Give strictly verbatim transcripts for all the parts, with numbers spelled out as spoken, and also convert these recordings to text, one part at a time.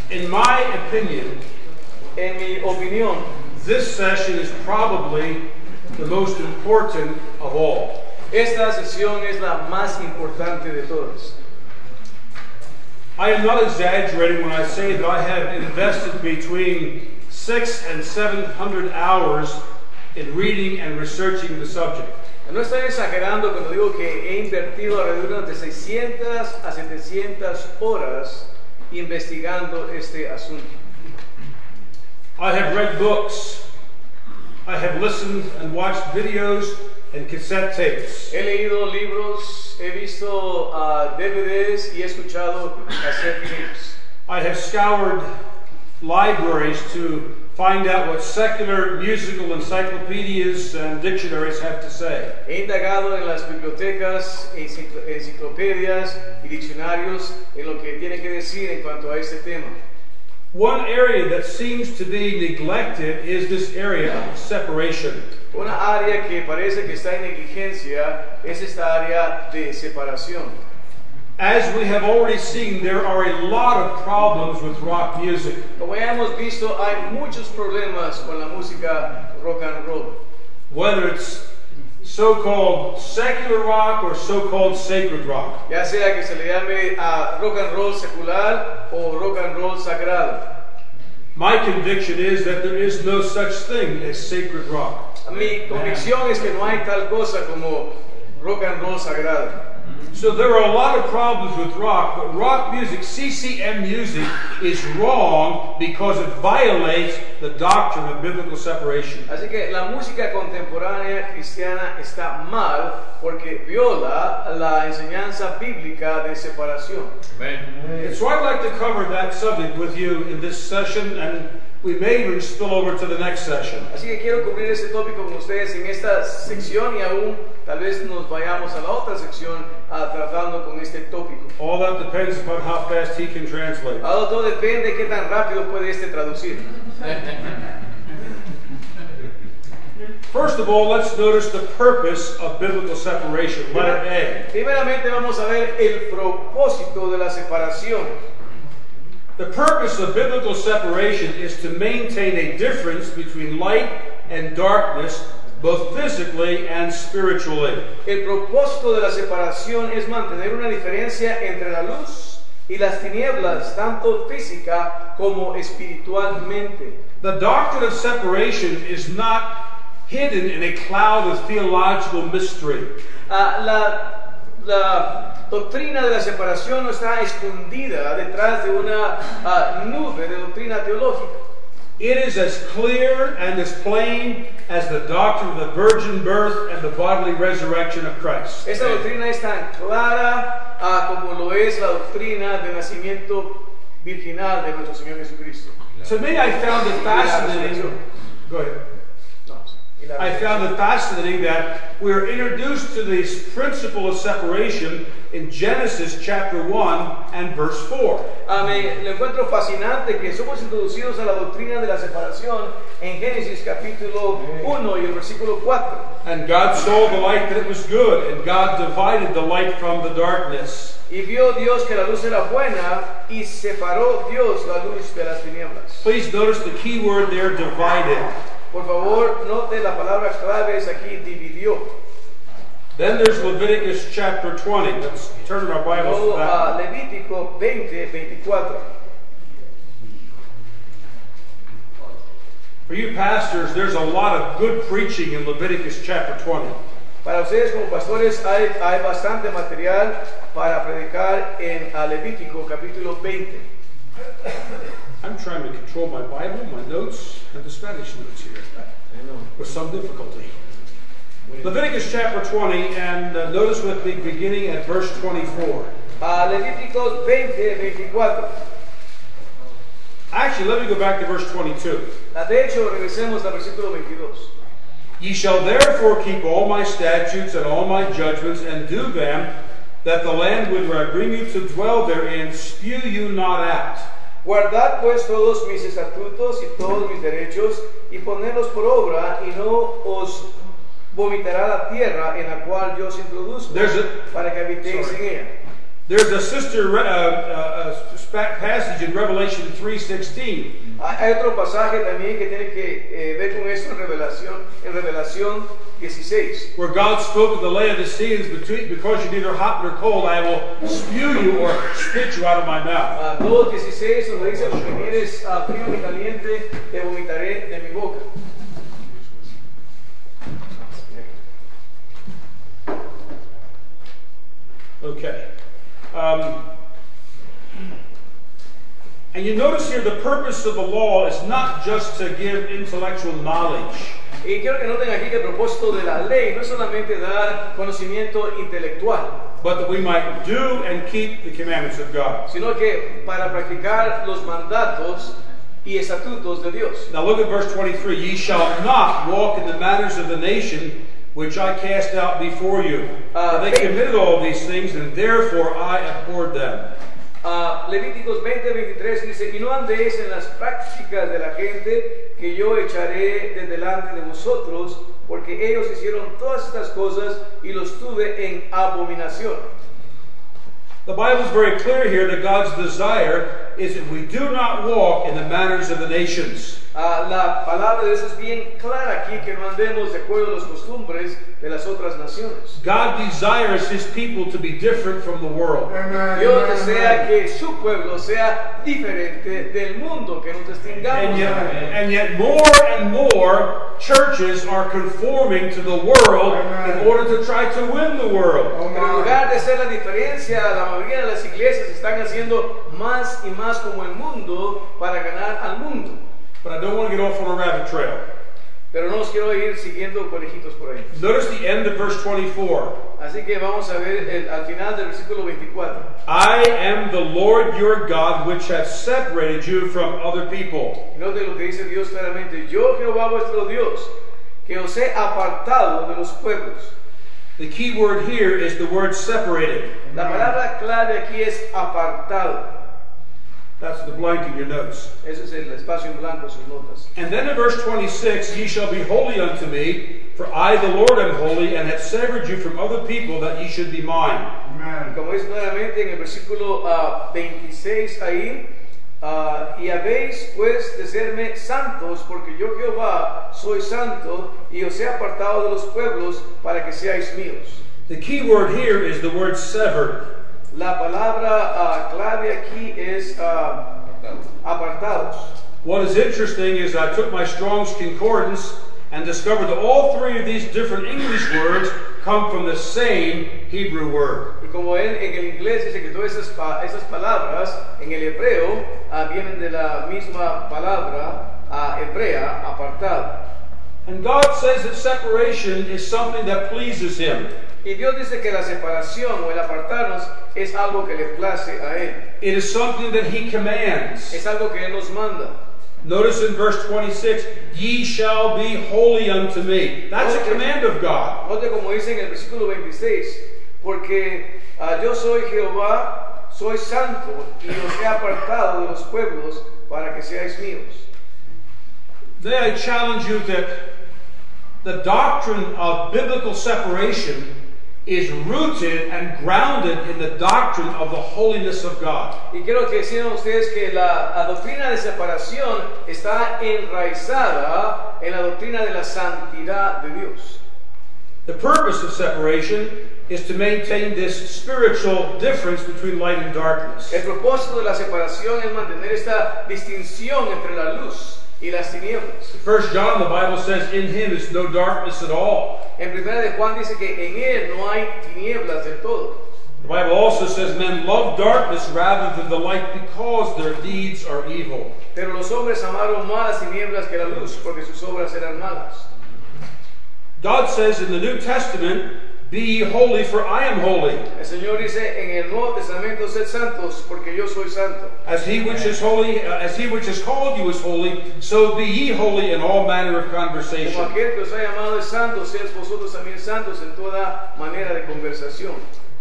In my opinion, En mi opinión, this session is probably the most important of all. esta sesión es la más importante de todas. I am not exaggerating when I say that I have invested between six and seven hundred hours in reading and researching the subject. No estoy exagerando cuando digo que he invertido alrededor de seiscientas a setecientas horas investigando este asunto. I have read books. I have listened and watched videos and cassette tapes. He leído libros, he visto uh, D V Ds y he escuchado cassette tapes. I have scoured libraries to find out what secular musical encyclopedias and dictionaries have to say. He indagado en las bibliotecas, enciclopedias y diccionarios en lo que tiene que decir en cuanto a este tema. One area that seems to be neglected is this area of separation. Una área que parece que está en negligencia es esta área de separación. As we have already seen, there are a lot of problems with rock music. Como ya hemos visto, hay muchos problemas con la música rock and roll. Whether it's so-called secular rock or so-called sacred rock. Ya sea que se le llame a rock and roll secular o rock and roll sagrado. My conviction is that there is no such thing as sacred rock. Mi convicción es que no hay tal cosa como rock and roll sagrado. So there are a lot of problems with rock, but rock music, C C M music, is wrong because it violates the doctrine of biblical separation. Así que la música contemporánea cristiana está mal porque viola la enseñanza bíblica de separación. Amen. And so I'd like to cover that subject with you in this session, and we may even spill over to the next session. Así que quiero cubrir este tópico con ustedes en esta sección y aún tal vez nos vayamos a la otra sección uh, tratando con este tópico. All that depends upon how fast he can translate. Ahora todo depende de qué tan rápido puede este traducir. First of all, let's notice the purpose of biblical separation. Letter A. Primeramente vamos a ver el propósito de la separación. The purpose of biblical separation is to maintain a difference between light and darkness, both physically and spiritually. El propósito de la separación es mantener una diferencia entre la luz y las tinieblas, tanto física como espiritualmente. The doctrine of separation is not hidden in a cloud of theological mystery. Uh, la, la doctrina de la separación no está escondida detrás de una uh, nube de doctrina teológica. It is as clear and as plain as the doctrine of the virgin birth and the bodily resurrection of Christ. Esta doctrina es tan clara uh, como lo es la doctrina del nacimiento virginal de nuestro Señor Jesucristo. To me, I found it fascinating. Go ahead. I found it fascinating that we're introduced to this principle of separation in Genesis chapter one and verse four. Ah, me lo encuentro fascinante que somos introducidos a la doctrina de la separación en Génesis capítulo uno y el versículo cuatro. And God saw the light that it was good, and God divided the light from the darkness. Y vio Dios que la luz era buena y separó Dios la luz de las tinieblas. Please notice the key word there, divided. Por favor, note la palabra clave es aquí, dividió. Then there's Leviticus chapter twenty. Let's turn in our Bibles to that. Uh, Levítico veinte, veinticuatro. For you pastors, there's a lot of good preaching in Leviticus chapter twenty. Para ustedes como pastores hay, hay bastante material para predicar en uh, Levítico capítulo veinte. I'm trying to control my Bible, my notes, and the Spanish notes here with some difficulty. Leviticus chapter twenty, and uh, notice with me beginning at verse twenty-four. Uh, Levíticos veinte, veinticuatro. Actually, let me go back to verse twenty-two. Uh, de hecho, regresemos al versículo veintidós. Ye shall therefore keep all my statutes and all my judgments, and do them, that the land whither I bring you to dwell therein spew you not out. Guardad pues todos mis estatutos y todos mis derechos, y ponedlos por obra, y no os vomitará la tierra en la cual yo os introduzco, There's a, para que habitéis en ella. There's a sister uh, uh, passage in Revelation three sixteen. Hay otro pasaje también que tiene que eh, ver con esto en Revelación, en Revelación dieciséis. Where God spoke to the Laodiceans, between, because you're neither hot nor cold, I will spew you or spit you out of my mouth. Uh, dos dieciséis, donde dice, porque ni eres uh, frío ni caliente, te vomitaré de mi boca. Okay. Um, and you notice here the purpose of the law is not just to give intellectual knowledge. Y quiero que noten aquí que el propósito de la ley no es solamente dar conocimiento intelectual, but that we might do and keep the commandments of God. Sino que para practicar los mandatos y estatutos de Dios. Now look at verse twenty-three. Ye shall not walk in the manners of the nation which I cast out before you. Uh, they committed all these things, and therefore I abhorred them. Uh, Levíticos veinte veintitrés dice, y no andéis en las prácticas de la gente que yo echaré de delante de vosotros, porque ellos hicieron todas estas cosas y los tuve en abominación. The Bible is very clear here that God's desire is that we do not walk in the manners of the nations. Uh, la palabra de Dios es bien clara aquí, que no andemos de acuerdo a las costumbres de las otras naciones. God desires His people to be different from the world. Dios desea que su pueblo sea diferente del mundo, que nos distingamos. And yet, and yet more and more churches are conforming to the world in order to try to win the world. Pero en lugar de ser la diferencia, la mayoría de las iglesias están haciendo más y más como el mundo para ganar al mundo. But I don't want to get off on a rabbit trail. Pero no os quiero ir siguiendo conejitos por ahí. Notice the end of verse twenty-four. Así que vamos a ver el, al final del versículo veinticuatro. I am the Lord your God, which hath separated you from other people. Note lo que dice Dios claramente. Yo, Jehová vuestro Dios, que os he apartado de los pueblos. The key word here is the word separated. La palabra clave aquí es apartado. That's the blank in your notes. Ese es el espacio en blanco, sus notas. And then in verse twenty-six, ye shall be holy unto me, for I the Lord am holy, and have severed you from other people, that ye should be mine. Amen. Como dice nuevamente en el versículo uh, veintiséis ahí, uh, y habéis pues de serme santos, porque yo Jehová soy santo, y os he apartado de los pueblos para que seáis míos. The key word here is the word severed. La palabra uh, clave aquí es uh, apartados. What is interesting is I took my Strong's Concordance and discovered that all three of these different English words come from the same Hebrew word. Y como en, en el inglés dice que todas esas, esas palabras en el hebreo uh, vienen de la misma palabra uh, hebrea, apartado. And God says that separation is something that pleases Him. Y Dios dice que la separación o el apartarnos es algo que le place a Él. It is something that He commands. Es algo que Él nos manda. Notice in verse twenty-six, ye shall be holy unto me. That's a command of God. Note como dice en el versículo veintiséis, porque uh, yo soy Jehová, soy santo, y os he apartado de los pueblos para que seáis míos. Then I challenge you that the doctrine of biblical separation is rooted and grounded in the doctrine of the holiness of God. Y quiero que decían ustedes que la, la doctrina de separación está enraizada en la doctrina de la santidad de Dios. The purpose of separation is to maintain this spiritual difference between light and darkness. El propósito de la separación es mantener esta distinción entre la luz y las tinieblas. First John, the Bible says, in Him is no darkness at all. En primera de Juan dice que en él no hay tinieblas del todo. The Bible also says men love darkness rather than the light because their deeds are evil. Pero los hombres amaron más las tinieblas que la luz, porque sus obras eran malas. God says in the New Testament, be ye holy, for I am holy. El Señor dice en el Nuevo Testamento, sed santos, porque yo soy santo. As he which is holy, uh, as he which has called you is holy, so be ye holy in all manner of conversation. Como aquel que os ha llamado es santo, seáis vosotros también santos en toda manera de conversación.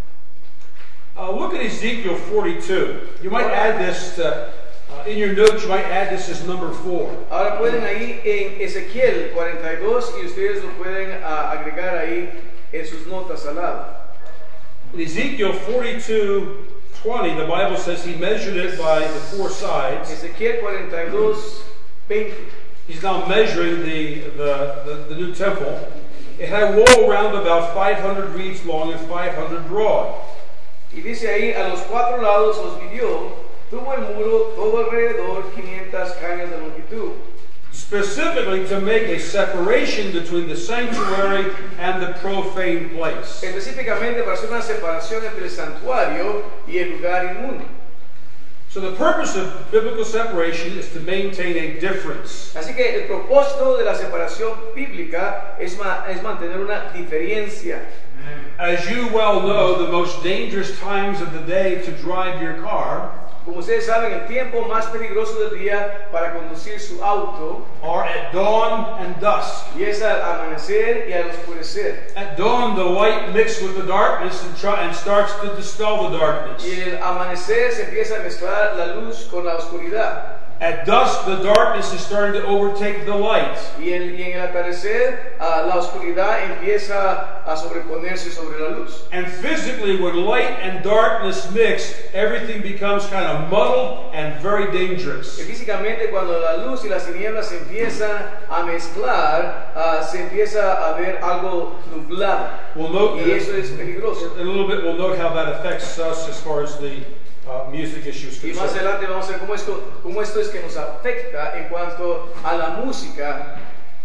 Uh, look at Ezekiel forty-two. You might add this to, uh, in your notes. You might add this as number four. Ahora pueden ahí en Ezequiel cuarenta y dos y ustedes lo pueden uh, agregar ahí en sus notas al lado. In Ezekiel forty-two, twenty, the Bible says he measured it by the four sides. Ezequiel cuarenta y dos, veinte. He's now measuring the, the, the, the new temple. It had a wall around about five hundred reeds long and five hundred broad. Y dice ahí, a los cuatro lados los midió, tuvo el muro todo alrededor quinientas cañas de longitud. Specifically to make a separation between the sanctuary and the profane place. Específicamente para hacer una separación entre el santuario y el lugar inmundo. So the purpose of biblical separation is to maintain a difference. Así que el propósito de la separación bíblica es, ma es mantener una diferencia. As you well know, the most dangerous times of the day to drive your car Como ustedes saben, el tiempo más peligroso del día para conducir su auto are at dawn and dusk. y es al amanecer y al oscurecer. At dawn, the light mixes with the darkness and, try, and starts to dispel the darkness. Y en el amanecer se empieza a mezclar la luz con la oscuridad. At dusk, the darkness is starting to overtake the light. Y en, y en el atardecer, uh, la oscuridad empieza a sobreponerse sobre la luz. And physically, when light and darkness mix, everything becomes kind of muddled and very dangerous. Y físicamente, cuando la luz y las tinieblas se empiezan a mezclar, uh, se empieza a ver algo nublado. We'll note Y eso es peligroso. in a little bit, we'll note how that affects us as far as the uh, music issues Y más concerned. adelante vamos a ver cómo esto, cómo esto es que nos afecta en cuanto a la música.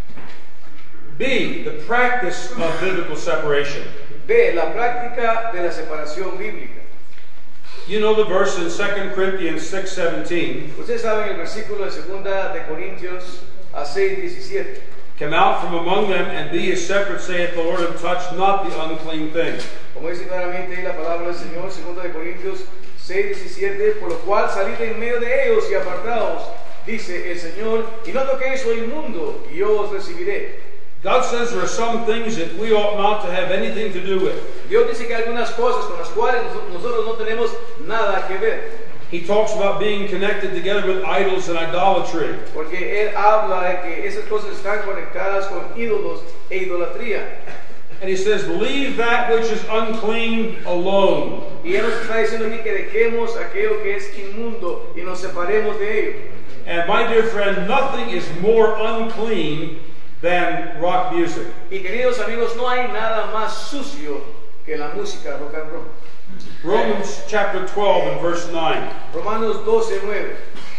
B, the practice of biblical separation. B, la práctica de la separación bíblica. You know the verse in Second Corinthians six seventeen. Ustedes saben el versículo de segunda de Corintios a seis diecisiete. Come out from among them and be ye separate, saith the Lord, and touch not the unclean thing. Como dice claramente ahí la palabra del Señor, segunda de Corintios seis diecisiete, por lo cual salid en medio de ellos y apartaos, dice el Señor, y no toquéis lo inmundo, y yo os recibiré. God says there are some things that we ought not to have anything to do with. Dios dice que hay algunas cosas con las cuales nosotros no tenemos nada que ver. He talks about being connected together with idols and idolatry. Porque Él habla de que esas cosas están conectadas con ídolos e idolatría. And he says, leave that which is unclean alone. Y Él nos está diciendo aquí que dejemos aquello que es inmundo y nos separemos de ello. And my dear friend, nothing is more unclean than rock music. Y queridos amigos, no hay nada más sucio que la música rock and roll. Romans chapter twelve and verse nine. Romanos doce nueve.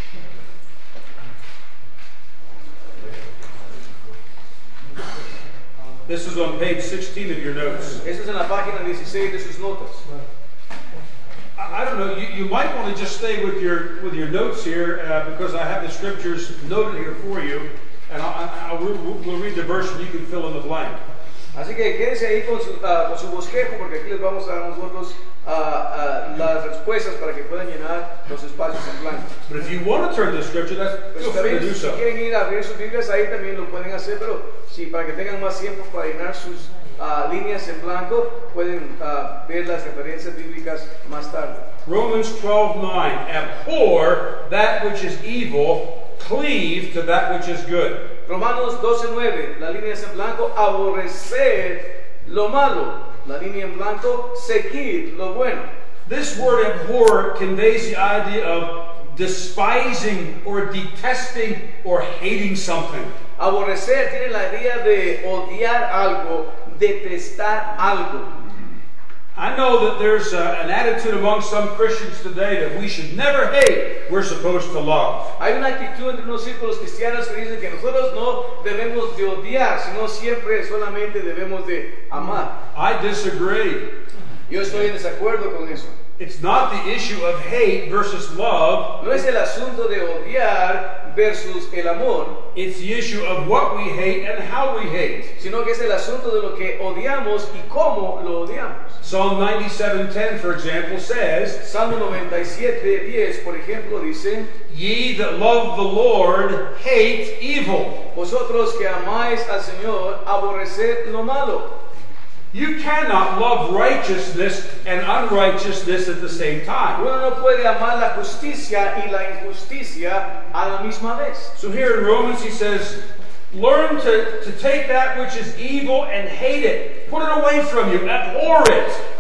This is on page sixteen of your notes. Eso es en la página dieciséis de sus notas. I, I don't know, you, you might want to just stay with your with your notes here uh, because I have the scriptures noted here for you. And I, I, I, we'll, we'll read the verse and you can fill in the blank. Así que quédense ahí con su, uh, con su bosquejo porque aquí les vamos a dar nosotros uh, uh, las respuestas para que puedan llenar los espacios en blanco. But if you want to turn to the scripture, that's Pues feel free to también, do si so. quieren ir a abrir sus Biblias ahí también lo pueden hacer, pero si para que tengan más tiempo para llenar sus uh, líneas en blanco, pueden uh, ver las referencias bíblicas más tarde. Romans twelve nine. Abhor that which is evil, cleave to that which is good. Romanos doce nueve, la línea es en blanco, aborrecer lo malo, la línea en blanco, seguir lo bueno. This word abhor conveys the idea of despising or detesting or hating something. Aborrecer tiene la idea de odiar algo, detestar algo. I know that there's uh, an attitude among some Christians today that we should never hate, we're supposed to love. Hay una actitud entre unos círculos cristianos que dicen que nosotros no debemos de odiar, sino siempre solamente debemos de amar. I disagree. Yo estoy en desacuerdo con eso. It's not the issue of hate versus love. No es el asunto de odiar versus el amor, It's the issue of what we hate and how we hate. sino que es el asunto de lo que odiamos y cómo lo odiamos. Psalm ninety-seven ten, for example, says, Salmo noventa y siete diez, por ejemplo, dice: Ye that love the Lord hate evil. Vosotros que amáis al Señor, aborreced lo malo. You cannot love righteousness and unrighteousness at the same time. Uno no puede amar la justicia y la injusticia a la misma vez. So here in Romans he says, learn to, to take that which is evil and hate it. Put it away from you. Abhor it.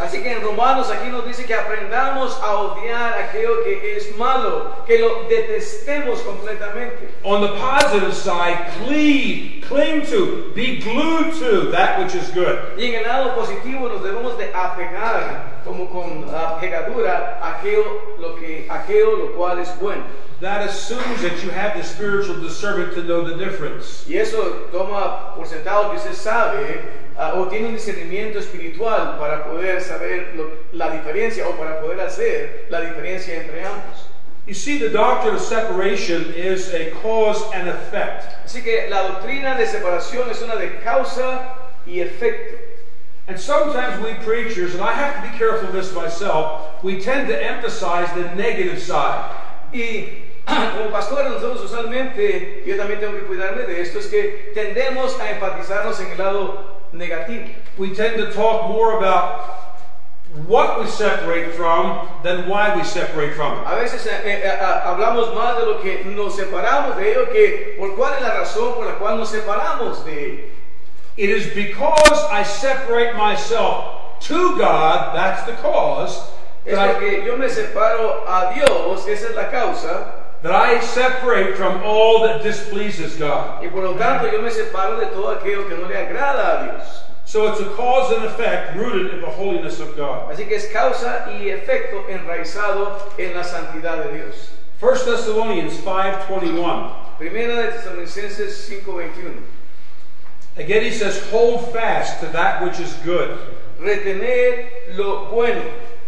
Así que en Romanos aquí nos dice que aprendamos a odiar aquello que es malo, que lo detestemos completamente. On the positive side, cleave, cling to, be glued to that which is good. Y en el lado positivo nos debemos de apegar como con uh, pegadura a aquello lo que aquello lo cual es bueno. That assumes that you have the spiritual discernment to know the difference. Y eso toma por sentado que usted sabe uh, o tiene un discernimiento espiritual para poder saber lo, la diferencia o para poder hacer la diferencia entre ambos. You see, the doctrine of separation is a cause and effect. Así que la doctrina de separación es una de causa y efecto. And sometimes we preachers, and I have to be careful of this myself, we tend to emphasize the negative side. Y como pastores nosotros usualmente, yo también tengo que cuidarme de esto, es que tendemos a enfatizarnos en el lado negativo. We tend to talk more about what we separate from than why we separate from it. A veces eh, eh, hablamos más de lo que nos separamos de ello que por cuál es la razón por la cual nos separamos de ello. It is because I separate myself to God, that's the cause, Es that I, porque yo me separo a Dios, esa es la causa, that I separate from all that displeases God. y por lo tanto yo me separo de todo aquello que no le agrada a Dios. So it's a cause and effect rooted in the holiness of God. Así que es causa y efecto enraizado en la santidad de Dios. First Thessalonians five twenty-one. Primera de Tesalonicenses cinco veintiuno. Again he says, hold fast to that which is good. Retener lo bueno.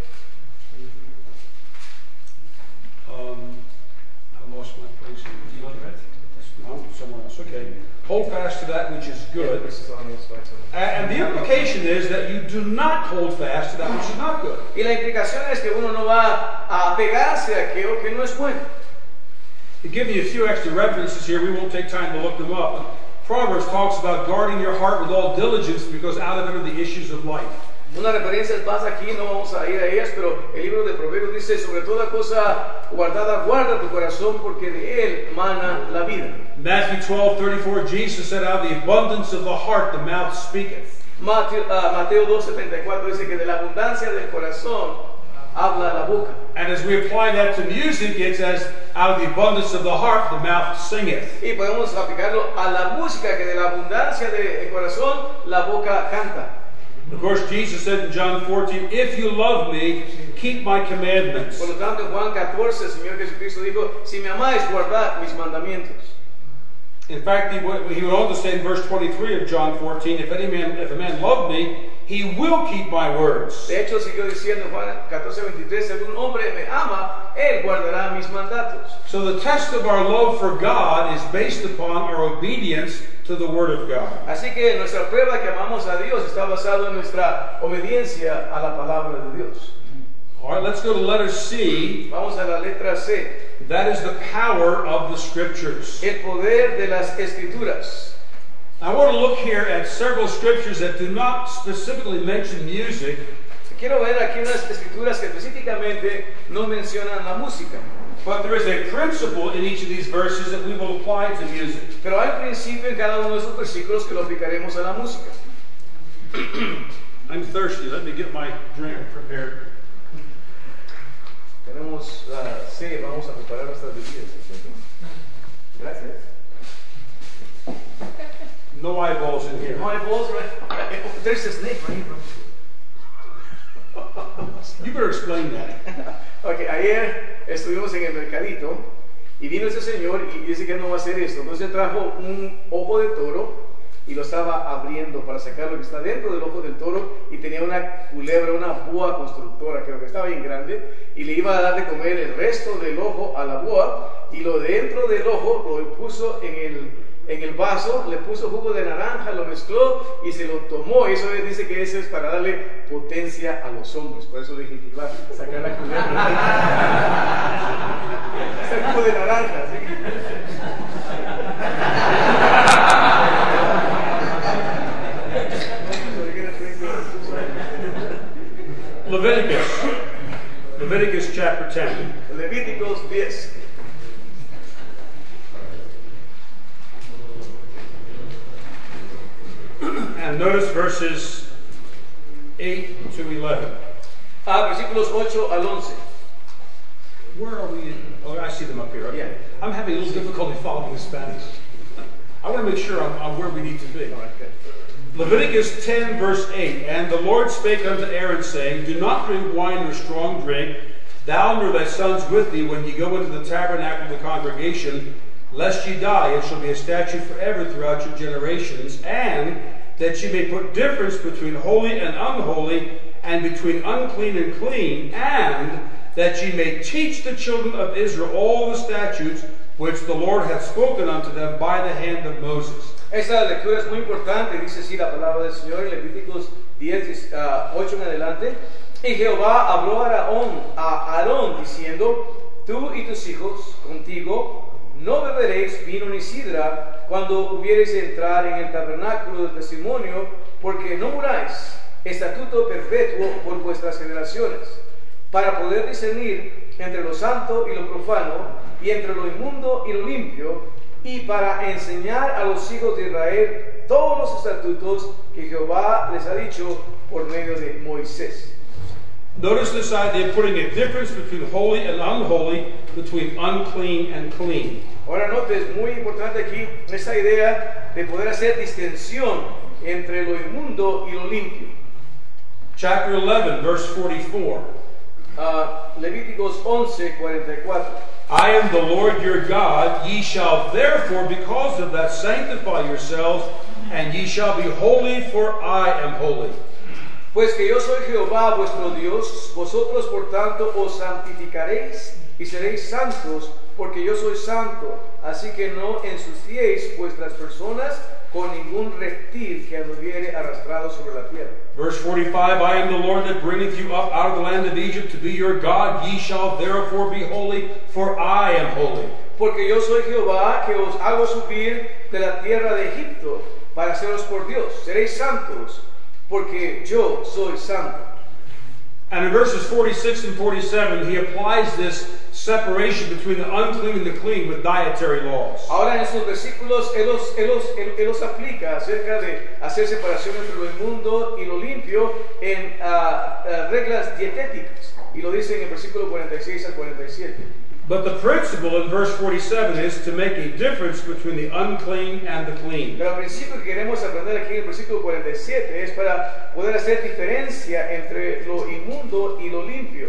Um, I lost my place here. No, somewhere else. Okay. Hold fast to that which is good. And the implication is that you do not hold fast to that which is not good. Y la implicación es que uno no va a pegarse a aquello que no es bueno. To give you a few extra references here, we won't take time to look them up. Proverbs talks about guarding your heart with all diligence because out of it are the issues of life. Una referencia más aquí, no vamos a ir a ellas, pero el libro de Proverbios dice, sobre toda cosa guardada, guarda tu corazón porque de él mana la vida. Matthew twelve thirty-four, Jesus said, out of the abundance of the heart the mouth speaketh. Mateo, uh, Mateo dos setenta y cuatro dice que de la abundancia del corazón habla la boca. And as we apply that to music, it says, out of the abundance of the heart the mouth singeth. Y podemos aplicarlo a la música, que de la abundancia del corazón la boca canta. Of course, Jesus said in John fourteen, if you love me, keep my commandments. Por lo tanto, en Juan catorce, el Señor Jesucristo dijo, si me amáis, guardad mis mandamientos. In fact, he would, he would also say in verse twenty-three of John fourteen, if any man, if a man love me, he will keep my words. De hecho, siguió diciendo en Juan catorce veintitrés, si algún hombre me ama, él guardará mis mandatos. So the test of our love for God is based upon our obedience to the Word of God. Así que nuestra prueba que amamos a Dios está basado en nuestra obediencia a la palabra de Dios. All right, let's go to letter C. Vamos a la letra C. That is the power of the Scriptures. El poder de las Escrituras. I want to look here at several scriptures that do not specifically mention music. Quiero ver aquí unas escrituras que específicamente no mencionan la música. But there is a principle in each of these verses that we will apply to music. Pero hay principio en cada uno de esos versículos que lo aplicaremos a la música. I'm thirsty. Let me get my drink prepared. Tenemos, uh, sí, vamos a preparar nuestras bebidas. Gracias. No eyeballs in here. No eyeballs, right? There's a snake right here. You better explain that. Okay, ayer estuvimos en el mercadito y vino ese señor y dice que no va a hacer esto. Entonces trajo un ojo de toro y lo estaba abriendo para sacar lo que está dentro del ojo del toro y tenía una culebra, una boa constructora, creo que estaba bien grande, y le iba a dar de comer el resto del ojo a la boa y lo dentro del ojo lo puso en el, en el vaso, le puso jugo de naranja, lo mezcló y se lo tomó. Eso dice que eso es para darle potencia a los hombres. Por eso le dije que iba a sacar la culebra. Es el jugo de naranja, ¿sí? Leviticus. Leviticus chapter ten. Levíticos diez. And notice verses eight to eleven. Ah, versículos ocho al once. Where are we? Oh, I see them up here. Okay. Yeah. I'm having a little difficulty following the Spanish. I want to make sure I'm, I'm where we need to be. All right, good. Leviticus ten, verse eight. And the Lord spake unto Aaron, saying, Do not drink wine nor strong drink, thou nor thy sons with thee, when ye go into the tabernacle of the congregation, lest ye die. It shall be a statute forever throughout your generations, and that ye may put difference between holy and unholy, and between unclean and clean, and that ye may teach the children of Israel all the statutes which the Lord hath spoken unto them by the hand of Moses. Esta lectura es muy importante, dice así la palabra del Señor en Levíticos diez, ocho en adelante. Y Jehová habló a Aarón, a Aarón diciendo, tú y tus hijos contigo no beberéis vino ni sidra cuando hubiereis de entrar en el tabernáculo del testimonio, porque no muráis, estatuto perpetuo por vuestras generaciones, para poder discernir entre lo santo y lo profano, y entre lo inmundo y lo limpio, y para enseñar a los hijos de Israel todos los estatutos que Jehová les ha dicho por medio de Moisés. Notice this idea of putting a difference between holy and unholy, between unclean and clean. Ahora note, es muy importante aquí esta idea de poder hacer distinción entre lo inmundo y lo limpio. Chapter eleven, verse forty-four. Uh, Levíticos once, cuarenta y cuatro. I am the Lord your God, ye shall therefore because of that sanctify yourselves, and ye shall be holy, for I am holy. Pues que yo soy Jehová vuestro Dios, vosotros por tanto os santificaréis y seréis santos, porque yo soy santo, así que no ensuciéis vuestras personas con ningún reptil que anduviere arrastrado sobre la tierra. Verse forty-five, I am the Lord that bringeth you up out of the land of Egypt to be your God, ye shall therefore be holy, for I am holy. Porque yo soy Jehová que os hago subir de la tierra de Egipto para haceros por Dios, seréis santos, porque yo soy santo. And in verses forty-six and forty-seven, he applies this separation between the unclean and the clean with dietary laws. Ahora en estos versículos él los, él, los, él, él los aplica acerca de hacer separación entre lo inmundo y lo limpio en uh, uh, reglas dietéticas. Y lo dice en el versículo cuarenta y seis al cuarenta y siete. But the principle in verse forty-seven is to make a difference between the unclean and the clean. Pero el principio que queremos aprender aquí en el versículo cuarenta y siete es para poder hacer diferencia entre lo inmundo y lo limpio.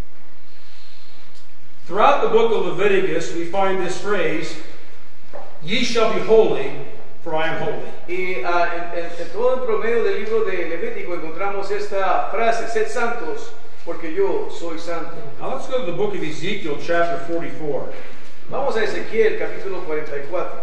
Throughout the book of Leviticus, we find this phrase, ye shall be holy, for I am holy. Y uh, en, en, en todo el promedio del libro de Levítico encontramos esta frase, sed santos, porque yo soy santo. Now let's go to the book of Ezekiel, chapter forty-four. Vamos a Ezequiel, capítulo cuarenta y cuatro.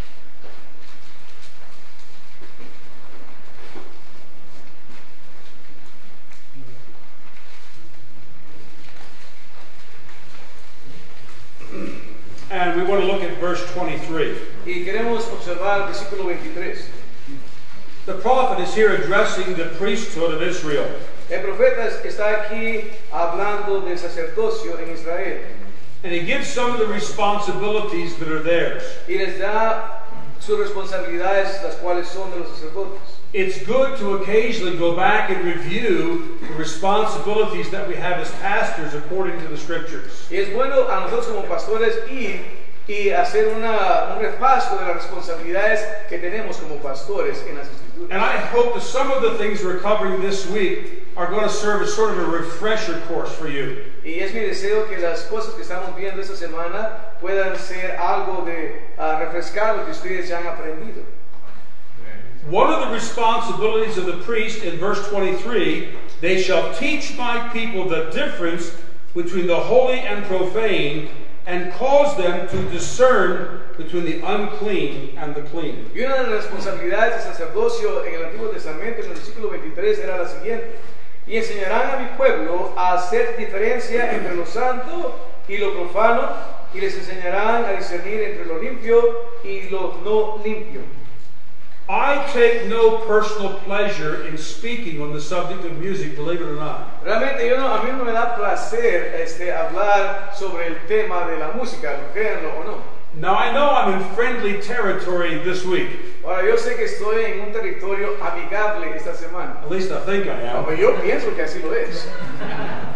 And we want to look at verse twenty-three. Y queremos observar el versículo veintitrés. The prophet is here addressing the priesthood of Israel. El profeta está aquí hablando del sacerdocio en Israel. And he gives some of the responsibilities that are theirs. Y les da sus responsabilidades, las cuales son de los sacerdotes. It's good to occasionally go back and review the responsibilities that we have as pastors according to the scriptures. Y es bueno a nosotros como pastores ir y hacer una, un repaso de las responsabilidades que tenemos como pastores en las escrituras. And I hope that some of the things we're covering this week are going to serve as sort of a refresher course for you. Y es mi deseo que las cosas que estamos viendo esta semana puedan ser algo de uh, refrescar lo que ustedes ya han aprendido. One of the responsibilities of the priest in verse twenty-three, they shall teach my people the difference between the holy and profane, and cause them to discern between the unclean and the clean. Y una de las responsabilidades del sacerdocio en el Antiguo Testamento, en el versículo veintitrés, era la siguiente: y enseñarán a mi pueblo a hacer diferencia entre lo santo y lo profano, y les enseñarán a discernir entre lo limpio y lo no limpio. I take no personal pleasure in speaking on the subject of music, believe it or not. Realmente yo no, a mí no me da placer este, hablar sobre el tema de la música, créanlo o no. Now I know I'm in friendly territory this week. Ahora yo sé que estoy en un territorio amigable esta semana. At least I think I am. Pero yo pienso que así lo es.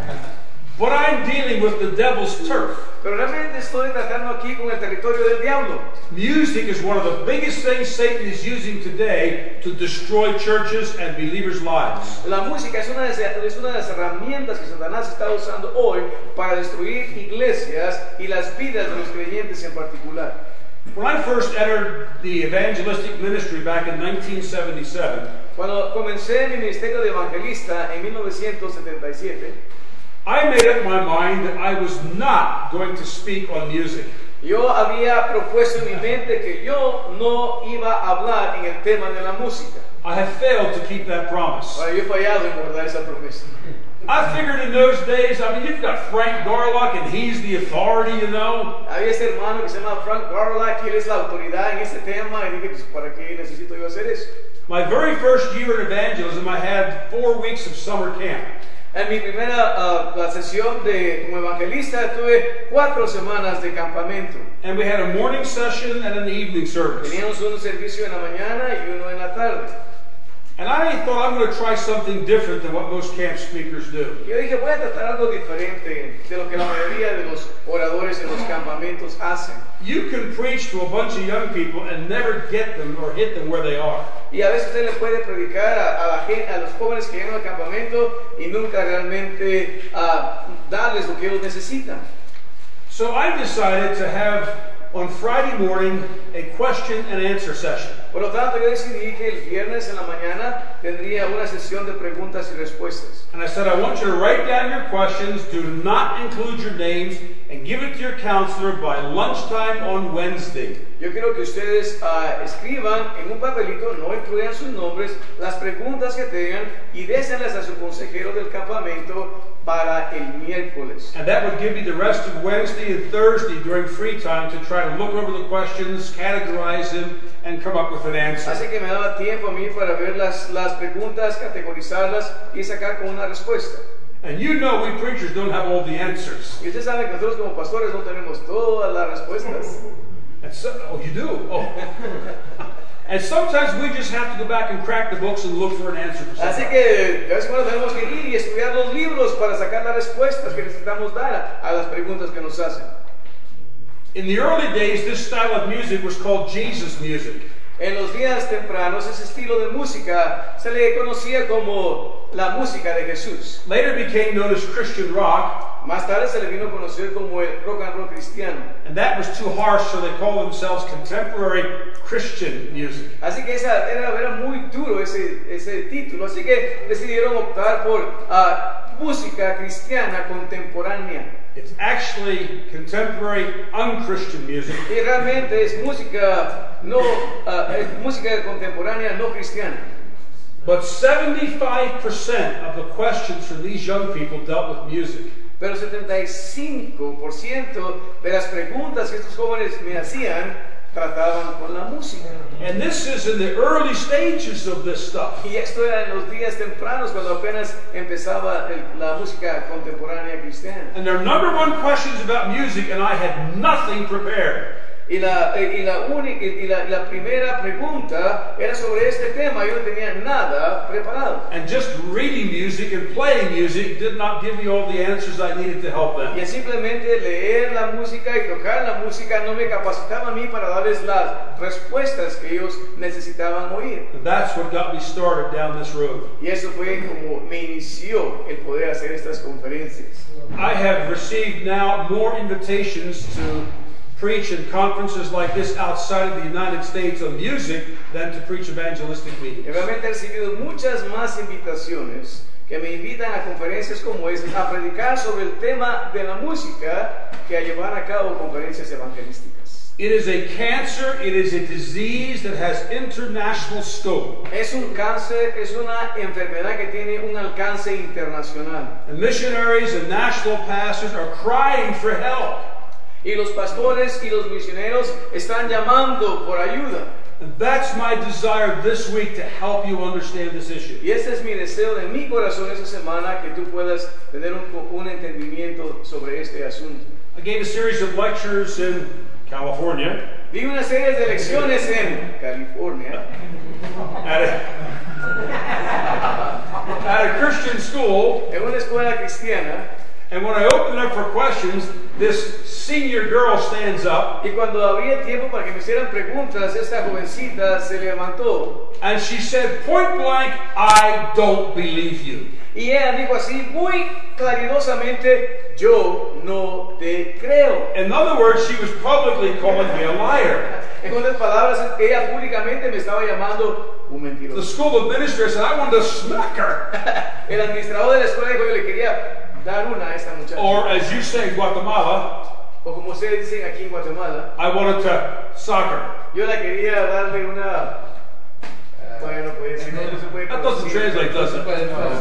But I'm dealing with the devil's turf. Pero realmente estoy tratando aquí con el territorio del diablo. Music is one of the biggest things Satan is using today to destroy churches and believers' lives. La música es una, de, es una de las herramientas que Satanás está usando hoy para destruir iglesias y las vidas de los creyentes en particular. When I first entered the evangelistic ministry back in nineteen seventy-seven, cuando comencé mi ministerio de evangelista en mil novecientos setenta y siete, I made up my mind that I was not going to speak on music. Yo había propuesto en mi mente que yo no iba a hablar en el tema de la música. I have failed to keep that promise. Ahora, yo he fallado en guardar esa promesa. I figured in those days, I mean, you've got Frank Garlock and he's the authority, you know. Había este hermano que se llama Frank Garlock y él es la autoridad en este tema y dije, pues, ¿para qué necesito yo hacer eso? My very first year in evangelism, I had four weeks of summer camp. En mi primera uh, la sesión de como evangelista tuve cuatro semanas de campamento. And we had a morning session and an evening service. Teníamos un servicio en la mañana y uno en la tarde. And I thought I'm going to try something different than what most camp speakers do. Yo dije, voy a tratar algo diferente de lo que la mayoría de los oradores en los campamentos hacen. You can preach to a bunch of young people and never get them or hit them where they are. Y a veces usted le puede predicar a, a, la gente, a los jóvenes que llegan al campamento y nunca realmente uh, darles lo que ellos necesitan. So I decided to have on Friday morning a question and answer session. Por lo tanto, yo decidí que el viernes en la mañana tendría una sesión de preguntas y respuestas. And I said, I want you to write down your questions, do not include your names, and give it to your counselor by lunchtime on Wednesday. Yo quiero que ustedes uh, escriban en un papelito, no incluyan sus nombres, las preguntas que tengan y désenlas a su consejero del campamento para el miércoles. And that would give you the rest of Wednesday and Thursday during free time to try to look over the questions, categorize them, and come up with an answer. Así que me daba tiempo a mí para ver las, las preguntas, categorizarlas y sacar con una respuesta. And you know we preachers don't have all the answers. Y ustedes saben que nosotros como pastores no tenemos todas las respuestas. And so, oh, you do? Oh. And sometimes we just have to go back and crack the books and look for an answer for something. Así que a veces bueno, tenemos que ir y estudiar los libros para sacar las respuestas que necesitamos dar a, a las preguntas que nos hacen. In the early days, this style of music was called Jesus music. En los días tempranos, ese estilo de música se le conocía como la música de Jesús. Later became known as Christian rock. Más tarde se le vino a conocer como el rock and roll cristiano. And that was too harsh, so they called themselves contemporary Christian music. Así que esa era, era muy duro ese, ese título. Así que decidieron optar por uh, música cristiana contemporánea. It's actually contemporary unchristian music. Y realmente es música no uh, es música contemporánea no cristiana. But seventy-five percent of the questions from these young people dealt with music. Pero setenta y cinco por ciento de las preguntas que estos jóvenes me hacían trataban con la música. And this is in the early stages of this stuff. Y esto era en los días tempranos cuando apenas empezaba el, la música contemporánea cristiana. And their number one questions about music, and I had nothing prepared. Y la, y, la única, y, la, y la primera pregunta era sobre este tema. Yo no tenía nada preparado. And just reading music and playing music did not give me all the answers I needed to help them. Y simplemente leer la música y tocar la música no me capacitaba a mí para darles las respuestas que ellos necesitaban oír. And that's what got me started down this road. Y eso fue como me inició el poder hacer estas conferencias. I have received now more invitations to preach in conferences like this outside of the United States on music than to preach evangelistic meetings. Realmente he recibido muchas más invitaciones que me invitan a conferencias como estas a predicar sobre el tema de la música que a llevar a cabo conferencias evangelísticas. It is a cancer, it is a disease that has international scope. Es un cáncer, es una enfermedad que tiene un alcance internacional. And missionaries and national pastors are crying for help. Y los pastores y los misioneros están llamando por ayuda. And that's my desire this week, to help you understand this issue. Y este es mi deseo de mi corazón esta semana, que tú puedas tener un, un entendimiento sobre este asunto. I gave a series of lectures in California. Di una serie de lecciones en California. At a, at a Christian school. En una escuela cristiana. And when I opened up for questions, this senior girl stands up. Y cuando había tiempo para que me hicieran preguntas, esta jovencita se levantó. And she said, point blank, I don't believe you. Y ella dijo así, muy claridosamente, yo no te creo. In other words, she was publicly calling me a liar. En otras palabras, ella públicamente me estaba llamando un mentiroso. The school administrator said, I wanted to smack her. El administrador de la escuela dijo, yo le quería dar una a esta muchacha. Or as you say in Guatemala, o como ustedes dicen aquí en Guatemala, I wanted to sock her. Yo la quería darle una... Bueno, pues, si no, no se puede that doesn't translate, does it?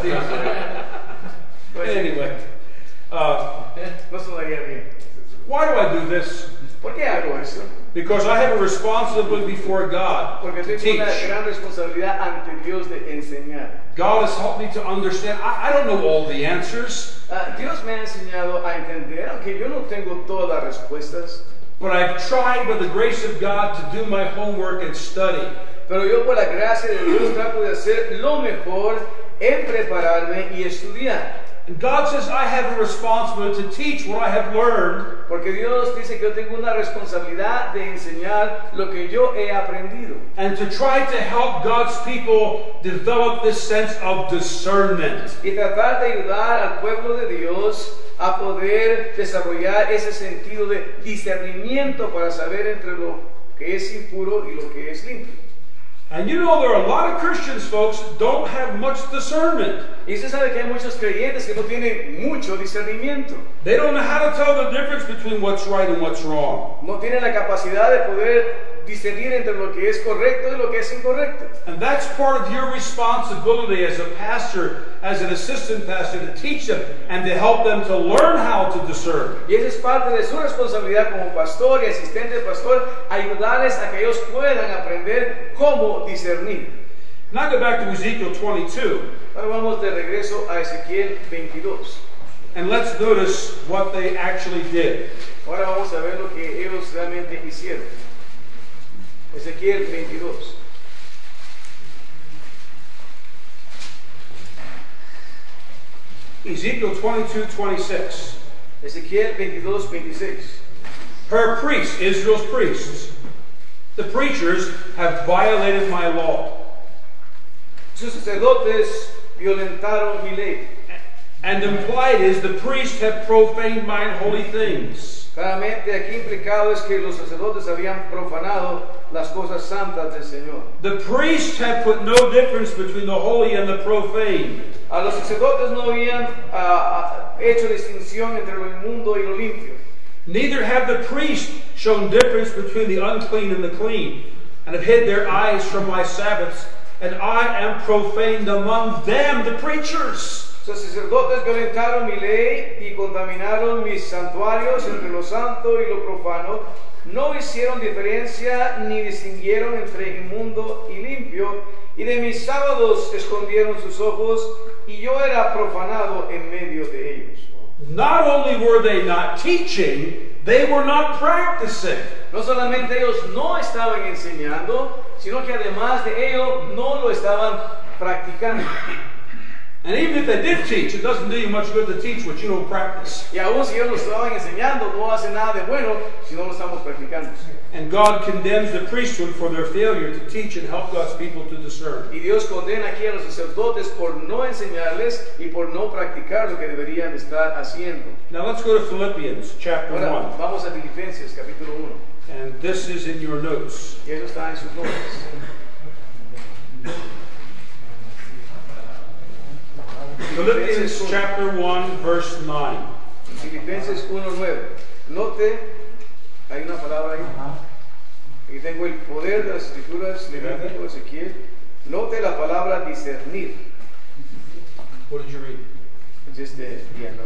Pues, anyway, uh, no sonaría bien. Why do I do this? ¿Por qué hago eso? Because I have a responsibility before God Porque to tengo teach. una gran responsabilidad ante Dios de enseñar. God has helped me to understand. I, I don't know all the answers. Uh, Dios me ha enseñado a entender, aunque yo no tengo todas las respuestas. But I've tried with the grace of God to do my homework and study. Pero yo por la gracia de Dios trato de hacer lo mejor en prepararme y estudiar. And God says I have a responsibility to teach what I have learned. Porque Dios dice que yo tengo una responsabilidad de enseñar lo que yo he aprendido. And to try to help God's people develop this sense of discernment. Y tratar de ayudar al pueblo de Dios a poder desarrollar ese sentido de discernimiento para saber entre lo que es impuro y lo que es limpio. And you know there are a lot of Christians, folks, don't have much discernment. Y usted sabe que hay muchos creyentes que no tienen mucho discernimiento. They don't know how to tell the difference between what's right and what's wrong. No tienen la capacidad de poder discernir entre lo que es correcto y lo que es incorrecto. And that's part of your responsibility as a pastor, as an assistant pastor, to teach them and to help them to learn how to discern. Y esa es parte de su responsabilidad como pastor y asistente de pastor, ayudarles a que ellos puedan aprender cómo discernir. Now go back to Ezekiel twenty-two. Ahora vamos de regreso a Ezequiel veintidós. And let's notice what they actually did. Ahora vamos a ver lo que ellos realmente hicieron. Ezequiel veintidós. Ezekiel twenty-two twenty-six. Ezequiel veintidós veintiséis. Her priests, Israel's priests, the preachers, have violated my law. Sus sacerdotes violentaron mi ley. And implied is the priests have profaned mine holy things. Claramente aquí implicado es que los sacerdotes habían profanado las cosas santas del Señor. The priests have put no difference between the holy and the profane. A los sacerdotes no habían uh, hecho distinción entre lo inmundo y lo limpio. Neither have the priests shown difference between the unclean and the clean, and have hid their eyes from my Sabbaths, and I am profaned among them, the preachers. Los sacerdotes violentaron mi ley y contaminaron mis santuarios entre lo santo y lo profano. No hicieron diferencia ni distinguieron entre inmundo y limpio, y de mis sábados escondieron sus ojos, y yo era profanado en medio de ellos. Not only were they not teaching, they were not practicing. No solamente ellos no estaban enseñando, sino que además de ello no lo estaban practicando. And even if they did teach, it doesn't do you much good to teach what you don't practice. Y aún si ellos lo estaban enseñando, no hace nada de bueno si no lo estamos practicando. And God condemns the priesthood for their failure to teach and help God's people to discern. Y Dios condena aquí a los sacerdotes por no enseñarles y por no practicar lo que deberían estar haciendo. Now let's go to Philippians chapter Ahora, one. vamos a Filipenses capítulo uno. And this is in your notes. Y eso está en sus notas. Philippians chapter one, verse nine. Filipenses uno nueve. Note, hay una palabra ahí. Aquí tengo el poder de las escrituras, Levítico, Ezequiel. Note la palabra discernir. What did you read? Just the, yeah, no.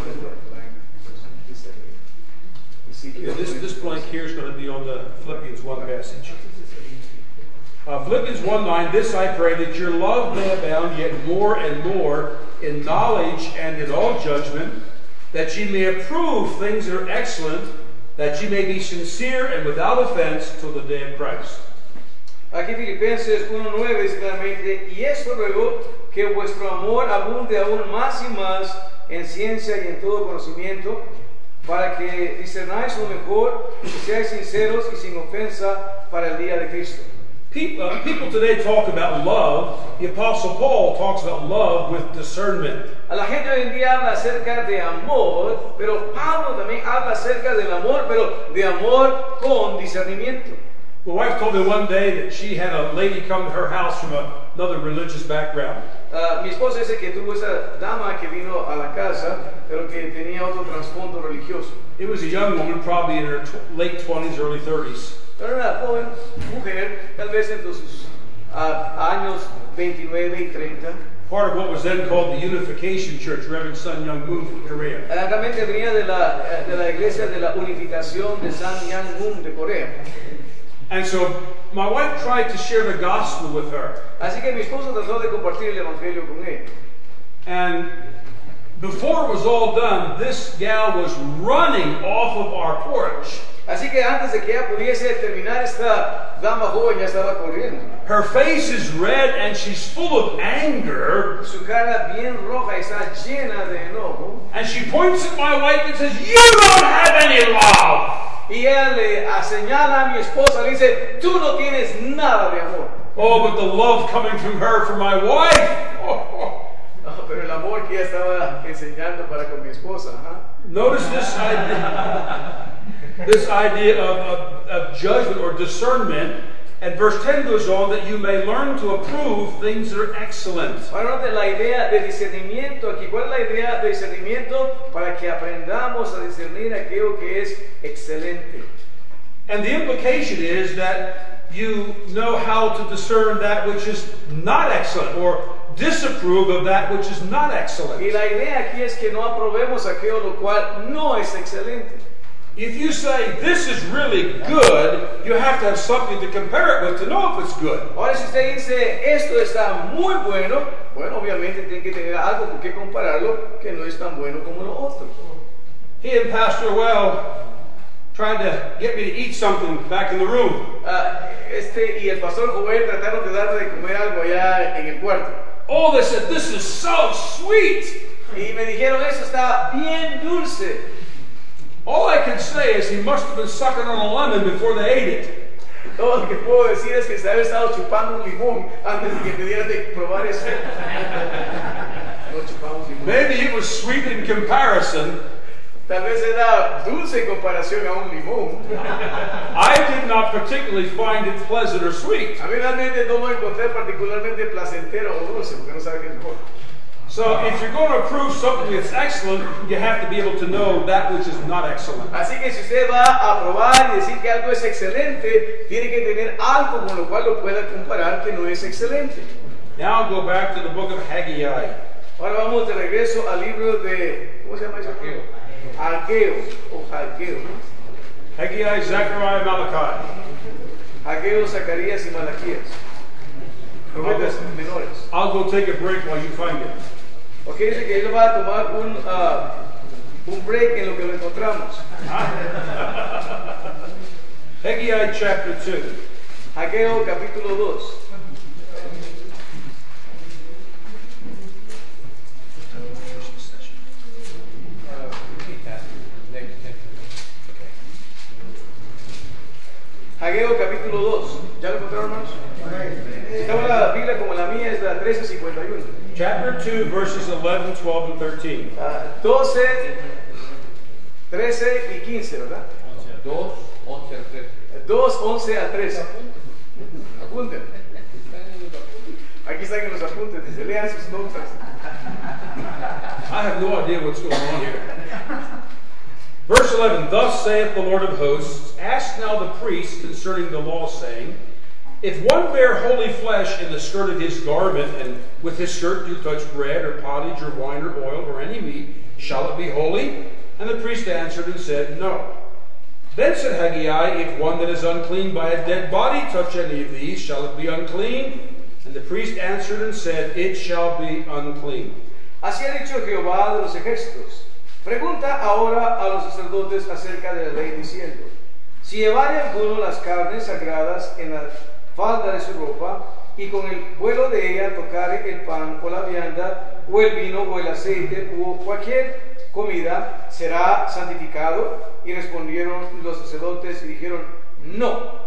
Yeah, this, this blank here is going to be on the Philippians one passage. Uh, Philippians one nine, this I pray, that your love may abound yet more and more in knowledge and in all judgment, that ye may approve things that are excellent, that ye may be sincere and without offense till the day of Christ. Aquí Filipenses uno nueve dice claramente, y esto ruego, que vuestro amor abunde aún más y más en ciencia y en todo conocimiento, para que discernáis lo mejor, que seáis sinceros y sin ofensa para el día de Cristo. People, uh, people today talk about love. The Apostle Paul talks about love with discernment. A la gente hoy en día habla acerca de amor, pero Pablo también habla acerca del amor, pero de amor con discernimiento. My wife told me one day that she had a lady come to her house from a, another religious background. Uh, mi esposa dice que tuvo esa dama que vino a la casa, pero que tenía otro trasfondo religioso. It was a young woman, probably in her tw- late twenties, early thirties. Era una joven mujer, tal vez entre sus uh, años veintinueve y treinta. Part of what was then called the Unification Church, Reverend Sun Young Moon from Korea. Uh, realmente venía de la, de la iglesia de la unificación de San Yang Moon de Corea. And so my wife tried to share the gospel with her. Así que mi esposo trató de compartir el evangelio con ella. And before it was all done, this gal was running off of our porch. Así que antes de que ella pudiese terminar, esta dama joven ya estaba corriendo. Her face is red and she's full of anger. Su cara bien roja está llena de enojo. And she points at my wife and says, "You don't have any love." Y ella le señala a mi esposa, le dice, tú no tienes nada de amor. Oh, but the love coming from her for my wife. Oh. Oh, pero el amor que ella estaba enseñando para con mi esposa. ¿huh? Notice this idea, this idea of, of, of judgment or discernment. And verse ten goes on that you may learn to approve things that are excellent. Ahora note la idea de discernimiento aquí. ¿Cuál es la idea de discernimiento? Para que aprendamos a discernir aquello que es excelente. And the implication is that you know how to discern that which is not excellent or disapprove of that which is not excellent. Y la idea aquí es que no aprobemos aquello lo cual no es excelente. If you say this is really good, you have to have something to compare it with to know if it's good. Ahora si usted dice esto está muy bueno, bueno obviamente tiene que tener algo con que compararlo que no es tan bueno como lo otro. He and Pastor Well tried to get me to eat something back in the room. Uh, este y el pastor Joel trataron de darle de comer algo allá en el cuarto. Oh, they said this is so sweet. Y me dijeron eso está bien dulce. All I can say is he must have been sucking on a lemon before they ate it. Todo lo que puedo decir es que se había estado chupando un limón antes de que me diera de probar eso. No chupamos limón. Maybe it was sweet in comparison. Tal vez era dulce en comparación a un limón. I did not particularly find it pleasant or sweet. A mí realmente no lo encontré particularmente placentero o dulce, porque no sabe qué es mejor. So if you're going to approve something that's excellent, you have to be able to know that which is not excellent. Así que si usted va a probar y decir que algo es excelente, tiene que tener algo con lo cual lo pueda comparar que no es excelente. Now I'll go back to the book of Haggai. Ahora vamos de regreso al libro de, ¿cómo se llama eso? Ageo o Hageo. Haggai, Zechariah, Malachi. Hageo, Zacarías y Malaquías. Profetas menores. I'll go take a break while you find it. Ok, dice que él va a tomar un, uh, un break en lo que lo encontramos. Haggai chapter two. Hageo capítulo dos. Hageo capítulo dos. ¿Ya lo encontraron, hermanos? Estaba la Biblia como la mía, es la trece cincuenta y uno. Chapter two, verses eleven, twelve, and thirteen. Uh, doce, trece y quince, ¿verdad? dos, once al trece. dos, once al trece. Apunten. Aquí están en los apuntes, dice, lean sus notas. I have no idea what's going on here. Verse eleven, Thus saith the Lord of hosts, Ask now the priest concerning the law, saying, If one bear holy flesh in the skirt of his garment, and with his skirt do touch bread, or pottage, or wine, or oil, or any meat, shall it be holy? And the priest answered and said, No. Then said Haggai, If one that is unclean by a dead body touch any of these, shall it be unclean? And the priest answered and said, It shall be unclean. Así ha dicho Jehová de los ejércitos. Pregunta ahora a los sacerdotes acerca de la ley, diciendo, Si llevare alguno las carnes sagradas en la falda de su ropa, y con el vuelo de ella tocar el pan o la vianda o el vino o el aceite o cualquier comida será santificado. Y respondieron los sacerdotes y dijeron no.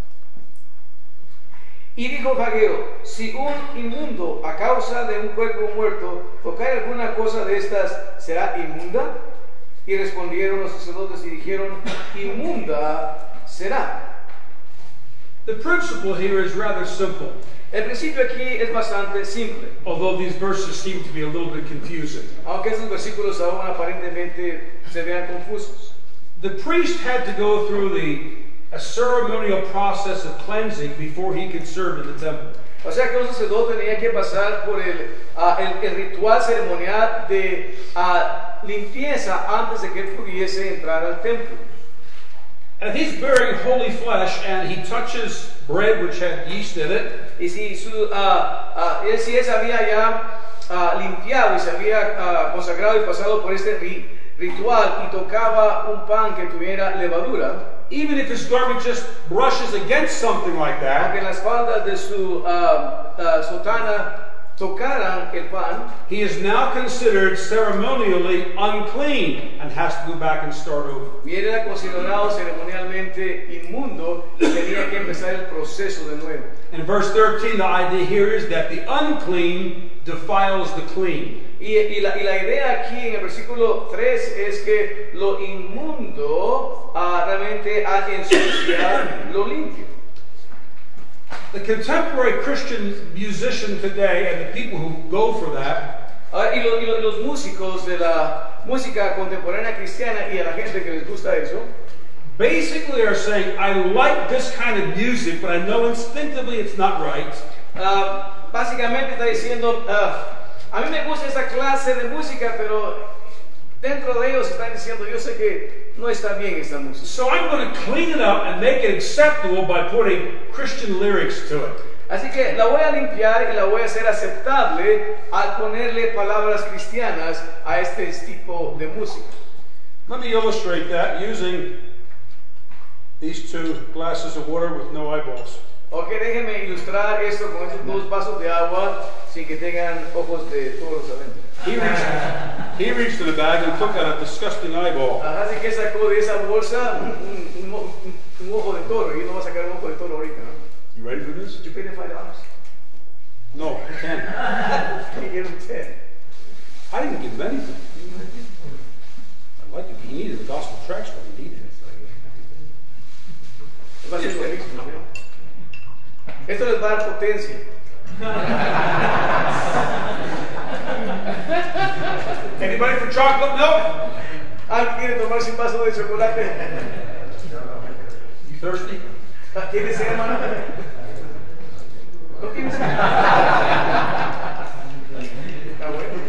Y dijo Ageo, si un inmundo a causa de un cuerpo muerto tocar alguna cosa de estas, ¿será inmunda? Y respondieron los sacerdotes y dijeron, inmunda será. The principle here is rather simple, El principio aquí es bastante simple, although these verses seem to be a little bit confusing. aunque estos versículos aún aparentemente se vean confusos. The priest had to go through the a ceremonial process of cleansing before he could serve in the temple. O sea que un sacerdote tenía que pasar por el, uh, el, el ritual ceremonial de uh, limpieza antes de que él pudiese entrar al templo. And if he's bearing holy flesh and he touches bread which had yeast in it, Y si, su, uh, uh, él, si él se había ya uh, limpiado y se había uh, consagrado y pasado por este ri, ritual y tocaba un pan que tuviera levadura, even if his garment just brushes against something like that, aunque las faldas de su uh, uh, sotana tocaran el pan, he is now considered ceremonially unclean and has to go back and start over. y él era considerado ceremonialmente inmundo y tenía que empezar el proceso de nuevo. In verse thirteen, the idea here is that the unclean defiles the clean. Y, y, la, y la idea aquí en el versículo tres es que lo inmundo uh, realmente ensucia lo limpio. The contemporary Christian musician today and the people who go for that Uh, y, lo, y, lo, y los músicos de la música contemporánea cristiana y a la gente que les gusta eso, basically are saying, I like this kind of music, but I know instinctively it's not right. uh, básicamente está diciendo, uh, a mí me gusta esta clase de música, pero dentro de ellos están diciendo, yo sé que no está bien esta música. So I'm going to clean it up and make it acceptable by putting Christian lyrics to it. Así que la voy a limpiar y la voy a hacer aceptable al ponerle palabras cristianas a este tipo de música. Let me illustrate that using these two glasses of water with no eyeballs. Ok, déjenme ilustrar esto con estos dos vasos de agua sin que tengan ojos de toros adentro. He reached, he reached in the bag and took out a disgusting eyeball. Así que sacó de esa bolsa un, un, un, un ojo de toro y no va a sacar un ojo de toro ahorita, ¿no? You ready for this? Did you pay the five dollars? No, ten. He gave him ten. I didn't give him anything. I'd like it. He needed the gospel tracts, but he needed it. Va a ser lo mismo, ¿no? Esto les va a dar potencia. Anybody for chocolate milk? ¿Alguien quiere tomarse un vaso de chocolate? You thirsty? ¿Tienes sed, hermano? ¿No tienes sed? Está bueno.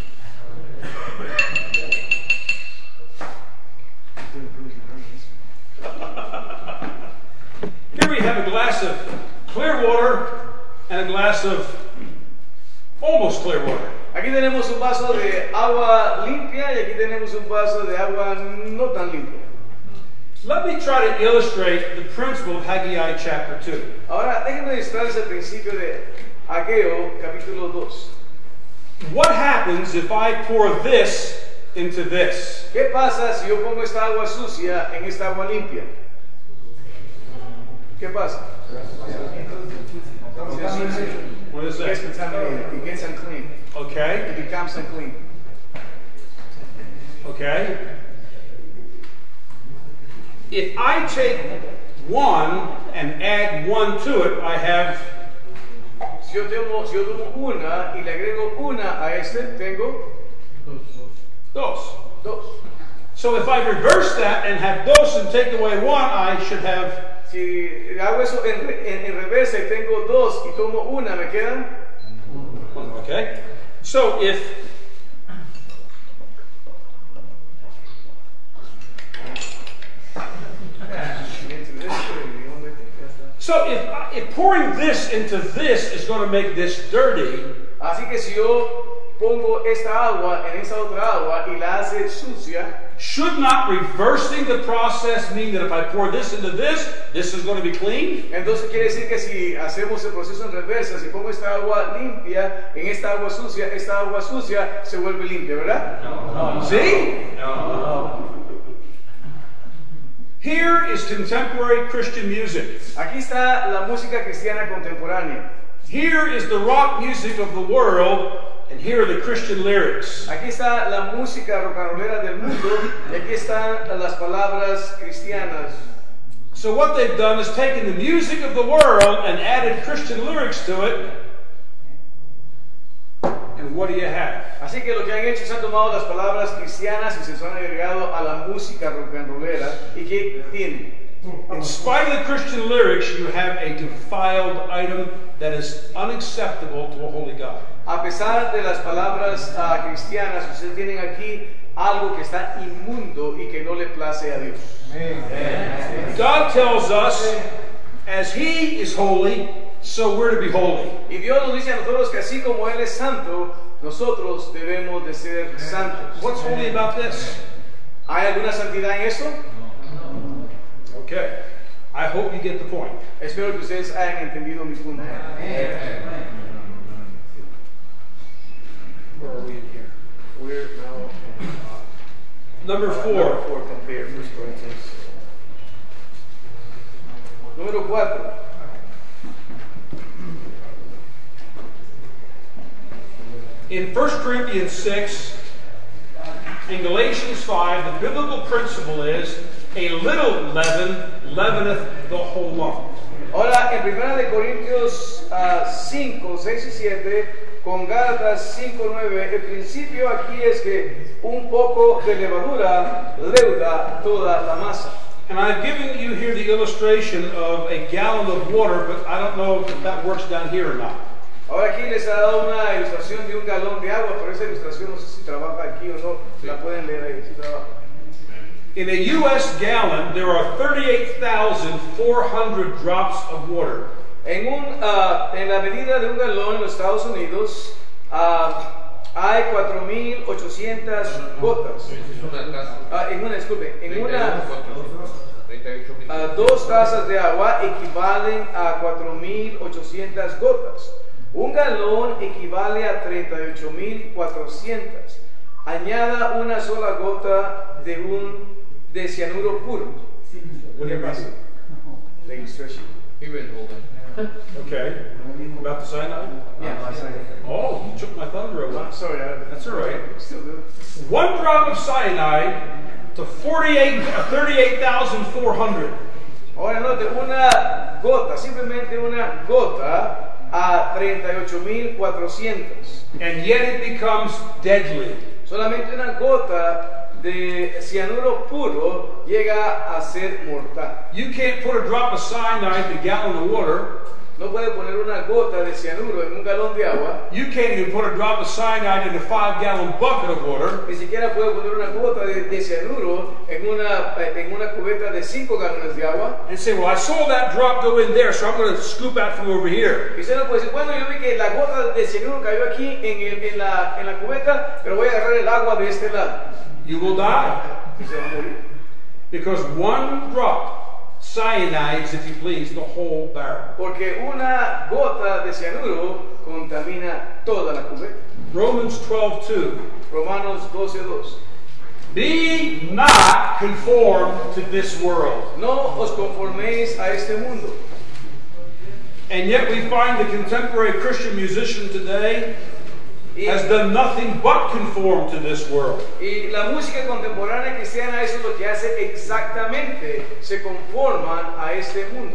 Here we have a glass of clear water and a glass of almost clear water. Aquí tenemos un vaso de agua limpia y aquí tenemos un vaso de agua no tan limpia. Let me try to illustrate the principle of Haggai chapter two. Ahora, déjenme distraerse el principio de Ageo, capítulo dos. What happens if I pour this into this? ¿Qué pasa si yo pongo esta agua sucia en esta agua limpia? ¿Qué pasa? What is It gets that? contaminated. It gets unclean. Okay, It becomes unclean. okay. If I take one and add one to it, I have Si yo tomo, si yo tomo una y le agrego una a este, tengo dos. dos. So if I reverse that and have dos and take away one, I should have Si hago eso en, en, en reversa y tengo dos y tomo una, ¿me quedan? one. Okay? So if so if, if pouring this into this is going to make this dirty, Así que si yo pongo esta agua en esta otra agua y la hace sucia, should not reversing the process mean that if I pour this into this, this is going to be clean? Entonces quiere decir que si hacemos el proceso en reversa, si pongo esta agua limpia en esta agua sucia, esta agua sucia se vuelve limpia, ¿verdad? No. ¿Sí? No. Here is contemporary Christian music. Aquí está la música cristiana contemporánea. Here is the rock music of the world, and here are the Christian lyrics. Aquí está la música rock and rollera del mundo y aquí están las palabras cristianas. So what they've done is taken the music of the world and added Christian lyrics to it. And what do you have? Así que lo que han hecho es han tomado las palabras cristianas y se las han agregado a la música rock and rollera. ¿Y qué tienen? In spite of the Christian lyrics, you have a defiled item that is unacceptable to a holy God. A pesar de las palabras uh, cristianas, ustedes tienen aquí algo que está inmundo y que no le place a Dios. Amen. God tells us, as He is holy, so we're to be holy. Y Dios nos dice a nosotros que así como Él es santo, nosotros debemos de ser santos. What's holy about this? ¿Hay alguna santidad en esto? Okay. I hope you get the point. Espero que ustedes hayan entendido mi punto. Where are we in here? We're now in, uh, Number four. Number four, compare First Corinthians. Número cuatro. In First Corinthians six, in Galatians five, the biblical principle is a little leaven leaveneth the whole lump. Ahora, en Primera de Corintios uh, cinco, seis y siete, con Gálatas cinco, nueve, el principio aquí es que un poco de levadura leuda toda la masa. And I've given you here the illustration of a gallon of water, but I don't know if that works down here or not. Ahora aquí les ha dado una ilustración de un galón de agua, pero esa ilustración no sé si trabaja aquí o no, la pueden leer ahí si trabaja. In a U S gallon, there are thirty-eight thousand four hundred drops of water. En, un, uh, en la medida de un galón en los Estados Unidos uh, hay cuatro mil ochocientas gotas. Uh, en una, disculpe, en una, uh, dos tazas de agua equivalen a cuatro mil ochocientas gotas. Un galón equivale a treinta y ocho mil cuatrocientas. Añada una sola gota de un de cianuro puro. ¿Qué pasa? The illustration. He read all that. Okay. About the cyanide? Yeah, Oh, you took my thunder away. I'm sorry. I, That's all right. Still do. One drop of cyanide to forty-eight, thirty-eight thousand four hundred. Ahora note, una gota, simplemente una gota a treinta y ocho mil cuatrocientos. And yet it becomes deadly. Solamente una gota de cianuro puro llega a ser mortal. You can't put a drop of cyanide in a gallon of water. No puede poner una gota de cianuro en un galón de agua. You can't even put a drop of cyanide in a five-gallon bucket of water. Ni siquiera puede poner una gota de, de cianuro en una, en una cubeta de cinco galones de agua. And say, well, I saw that drop go in there, so I'm going to scoop out from over here. Y usted no puede decir, bueno, yo vi que la gota de cianuro cayó aquí en, el, en, la, en la cubeta, pero voy a agarrar el agua de este lado. You will die. Y se va a morir. Because one drop cyanides, if you please, the whole barrel. Porque una gota de cianuro contamina toda la cubeta. Romans twelve two. Romanos doce dos. Be not conformed to this world. No os conforméis a este mundo. And yet we find the contemporary Christian musician today has done nothing but conform to this world. Y la música contemporánea cristiana eso es lo que hace exactamente, se conforman a este mundo.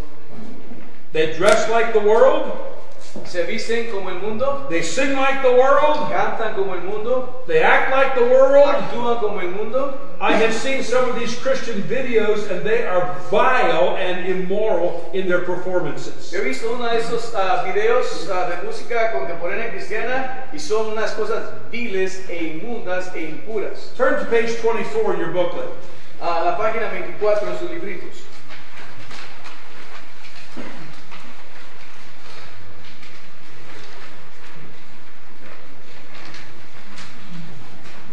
They dress like the world. Se visten como el mundo. They sing like the world. Cantan como el mundo. They act like the world. Actúan como el mundo. I have seen some of these Christian videos and they are vile and immoral in their performances. Yo he visto uno de esos uh, videos uh, de música contemporánea cristiana y son unas cosas viles e inmundas e impuras. Turn to page twenty-four in your booklet. A la página veinticuatro en sus libritos.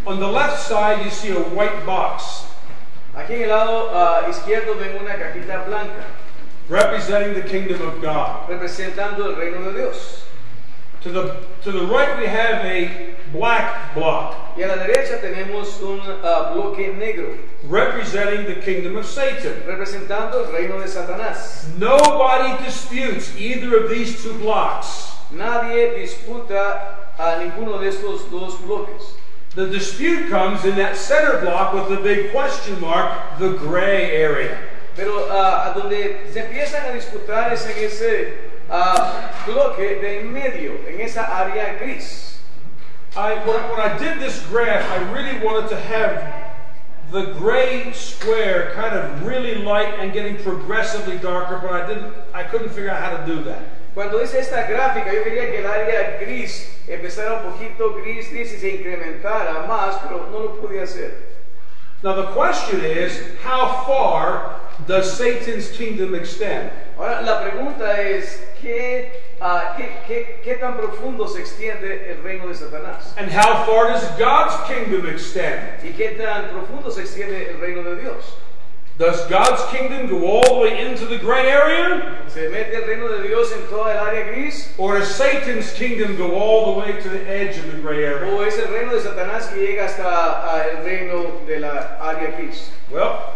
On the left side, you see a white box Aquí en el lado ah, izquierdo ven una cajita blanca representing the kingdom of God. representando el reino de Dios. To the, to the right, we have a black block Y a la derecha tenemos un ah, bloque negro representing the kingdom of Satan. representando el reino de Satanás. Nobody disputes either of these two blocks. Nadie disputa a ninguno de estos dos bloques. The dispute comes in that center block with the big question mark, the gray area. Pero ah, a donde se empiezan a disputar es en ese ah, bloque de en medio, en esa área gris. I, when, when I did this graph, I really wanted to have the gray square kind of really light and getting progressively darker, but I didn't. I couldn't figure out how to do that. Cuando hice esta gráfica, yo quería que el área gris empezara un poquito gris, gris y se incrementara más, pero no lo pude hacer. Now the question is, how far does Satan's kingdom extend? Ahora, la pregunta es, ¿qué, uh, qué, qué, ¿qué tan profundo se extiende el reino de Satanás? And how far does God's kingdom extend? ¿Y qué tan profundo se extiende el reino de Dios? Does God's kingdom go all the way into the gray area? ¿Se mete el reino de Dios en toda el área gris? Or does Satan's kingdom go all the way to the edge of the gray area? ¿O es el reino de Satanás que llega hasta uh, el reino de la área gris? Well,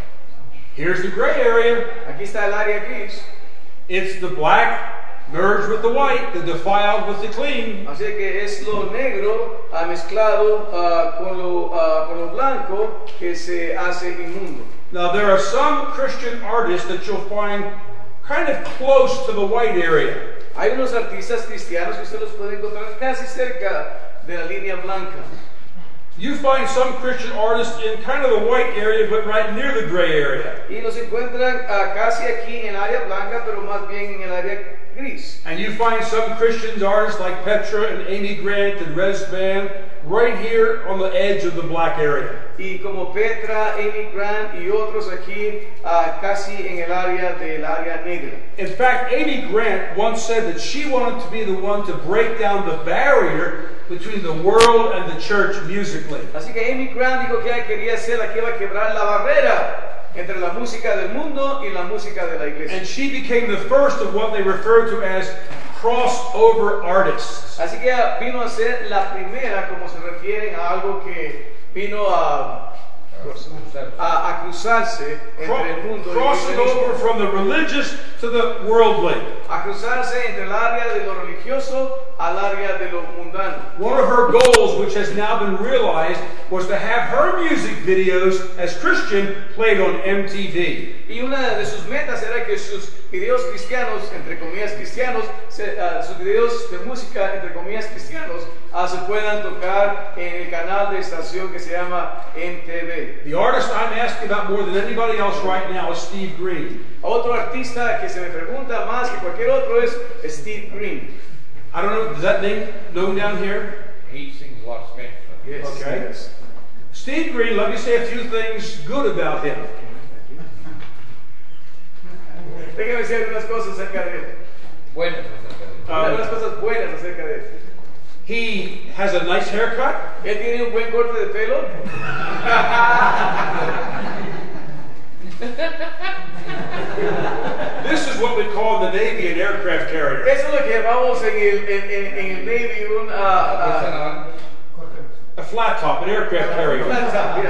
here's the gray area. Aquí está el área gris. It's the black merged with the white, the defiled with the clean. Así que es lo negro uh, mezclado uh, con, lo, uh, con lo blanco que se hace inmundo. Now, there are some Christian artists that you'll find kind of close to the white area. Hay unos artistas cristianos que usted los puede encontrar casi cerca de la línea blanca. You find some Christian artists in kind of the white area, but right near the gray area. Y los encuentran uh, casi aquí en el área blanca, pero más bien en el área gris. And you find some Christian artists like Petra and Amy Grant and Rez Band right here on the edge of the black area. Y como Petra, Amy Grant y otros aquí uh, casi en el área del área negra. In fact, Amy Grant once said that she wanted to be the one to break down the barrier between the world and the church musically. Así que Amy Grant dijo que ella quería ser la que iba a quebrar la barrera entre la música del mundo y la música de la iglesia. And she became the first of what they refer to as crossover artists. Así que ella vino a ser la primera, como se refieren a algo que vino a, a, a cruzarse entre el mundo y el Crossing cristianismo. over from the religious to the worldly. A cruzarse entre el área de lo religioso al área de lo mundano. One of her goals, which has now been realized, was to have her music videos as Christian played on M T V. Y una de sus metas era que sus videos cristianos, entre comillas cristianos, se, uh, sus videos de música, entre comillas cristianos, uh, se puedan tocar en el canal de estación que se llama M T V. The artist I'm asking about more than anybody else right now is Steve Green. Otro artista que se me pregunta más que cualquier otro es Steve Green. I don't know, is that name known down here? He sings a lot of Spanish. Yes, Okay. yes. Steve Green, let me say a few things good about him. Déjame decir algunas cosas acerca de él. Buenas, Um, Algunas cosas buenas acerca de él. He has a nice haircut. Él tiene un buen corte de pelo. This is what we call in the Navy an aircraft carrier. Eso es lo que llamamos en el, en, en, en el Navy un... Uh, A flat top, an aircraft carrier. uh,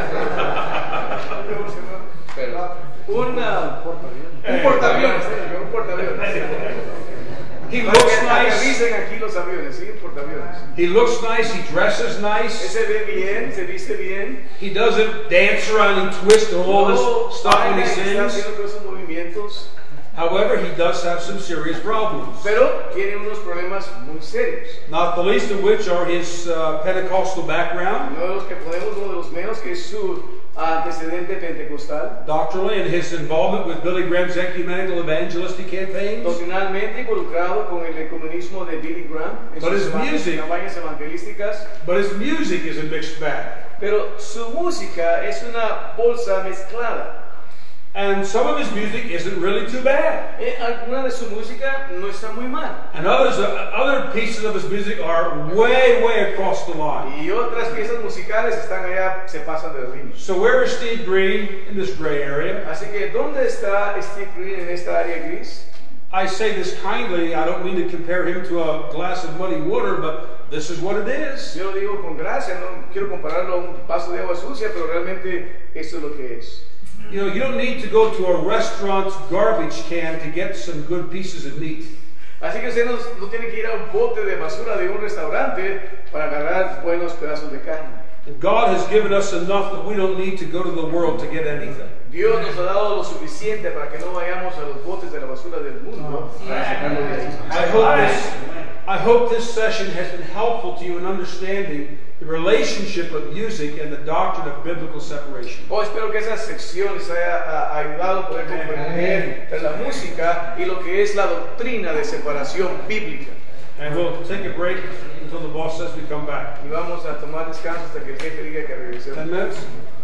un, uh, un portaaviones. Un portaaviones. He looks nice. Aterrizan aquí los aviones, ¿sí? Portaaviones. He looks nice. He dresses Él nice. se ve bien, se viste bien. He doesn't dance around and twist and all No this stuff when he baila y está sings. haciendo todos esos movimientos. However, he does have some serious problems. Pero tiene unos problemas muy serios. Not the least of which are his uh, Pentecostal background, Uno de los que podemos, uno de los menos, que es su antecedente pentecostal. doctrinally, and his involvement with Billy Graham's ecumenical evangelistic campaigns. Doctrinalmente involucrado con el ecumenismo de Billy Graham en But sus his campañas- music- campañas evangelísticas. But his music is a mixed bag. Pero su música es una bolsa mezclada. And some of his music isn't really too bad. Eh, alguna de su música no está muy mal. And others, uh, other pieces of his music are way, way across the line. Y otras piezas musicales están allá, se pasan de límite. So where is Steve Green in this gray area? Así que, ¿dónde está Steve Green en esta área gris? I say this kindly. I don't mean to compare him to a glass of muddy water, but this is what it is. Yo lo digo con gracia, no quiero compararlo a un vaso de agua sucia, pero realmente esto es lo que es. You know, you don't need to go to a restaurant's garbage can to get some good pieces of meat. Así que usted no, no tiene que ir a un bote de basura de un restaurante para agarrar buenos pedazos de carne. God has given us enough that we don't need to go to the world to get anything. Dios nos ha dado lo suficiente para que no vayamos a los botes de la basura del mundo para sacarlo de ahí. I hope this, I hope this session has been helpful to you in understanding the relationship of music and the doctrine of biblical separation. Oh, espero que esa sección les haya uh, ayudado a poder comprender la música y lo que es la doctrina de separación bíblica. And we'll take a break until the boss says we come back. Y vamos a tomar descanso hasta que el jefe diga que regresemos. Ten minutes?